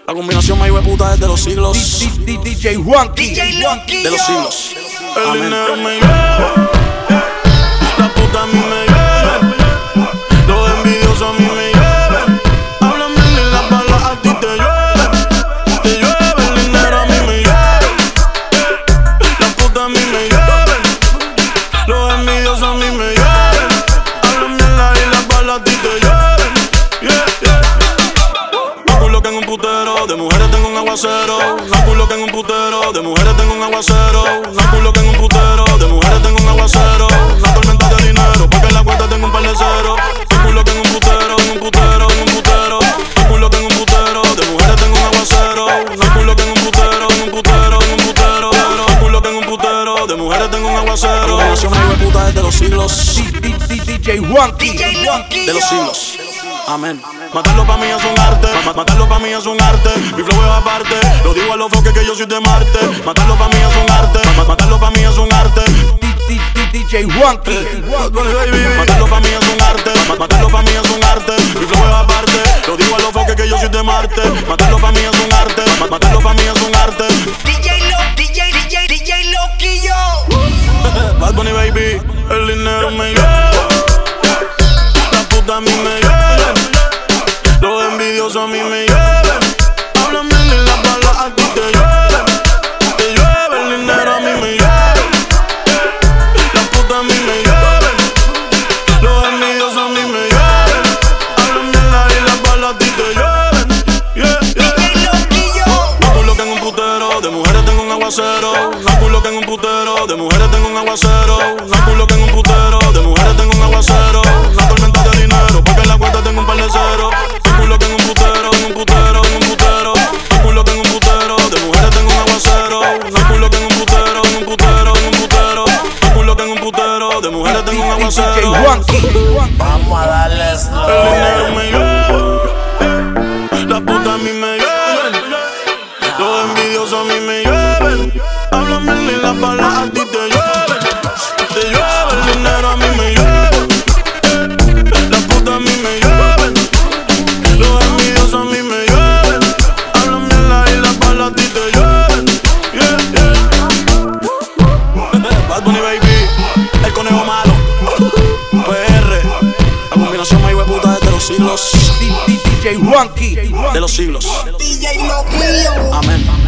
La combinación más hijueputa es de los siglos. DJ Juanqui. De los siglos. El Amén. dinero me lleva, la puta a mí me lleva, los envidiosos a mí me llevan. Hablan bien y las balas a ti te llueven. Te llueve el dinero a mí me lleva, la puta a mí me llevan, los envidiosos a mí me llevan. Hablan bien y las balas a ti te llueven. No culo que en un putero, de mujeres tengo un aguacero. No culo que en un putero, de mujeres tengo un aguacero. No culo que en un putero, de mujeres tengo un aguacero. Una tormenta de dinero, porque en la cuenta tengo un par de ceros. No culo que en un putero, en un putero, en un putero. No culo que en un putero, de mujeres tengo un aguacero. No culo que en un putero, en un putero, en un putero. No culo que en un putero, de mujeres tengo un La aguacero. combinación más hijueputa es de los siglos. DJ Juanqui. De los siglos. Amén. Matarlo pa' mí es un arte, matarlo pa' mí es un arte. Mi flow es aparte, lo digo a los foques que yo soy de Marte. Matarlo pa' mí es un arte, matarlo pa' mí es un arte. DJ Juanqui. Matarlo pa' mí es un arte, matarlo pa' mí es un arte. Mi flow es aparte, lo digo a los foques que yo soy de Marte. Matarlo pa' mí es un arte, matarlo pa' mí es un arte. DJ Loquillo. Bad Bunny baby, el dinero me lleva, la puta a mí me lleva, los envidiosos a mí me llevan. Hablan bien y las balas a ti te llueven. Te llueve el dinero a mí me lleva, la puta a mí me llevan, los envidiosos a mí me llevan. Hablan bien y las balas a ti te llueven. DJ Loquillo. No culo que en un putero, de mujeres tengo un aguacero. No culo que en un putero, de mujeres tengo un aguacero. No culo que en un putero, de mujeres tengo un aguacero. Una tormenta de dinero, porque en la cuenta tengo un par de ceros. No culo que en un putero, en un putero, en un putero. No culo que en un putero, de mujeres tengo un aguacero. No culo que en un putero, en un putero, en un putero. No culo que en un putero, de mujeres tengo un aguacero. DJ Juanqui. Vamos a darle slow. El dinero me lleva, la puta a mí me llevan, los envidiosos a mí me llevan. Hablan bien y las balas a ti te llueven. Te llueve el dinero a mí me llevan, la puta a mí me llevan, los envidiosos a mí me llevan. Hablan bien y las balas a ti te llueven. Bad Bunny baby, el conejo malo. PR, La combinación más hijueputa es de los siglos. DJ Juanqui. De los siglos. DJ Loquillo. Amén.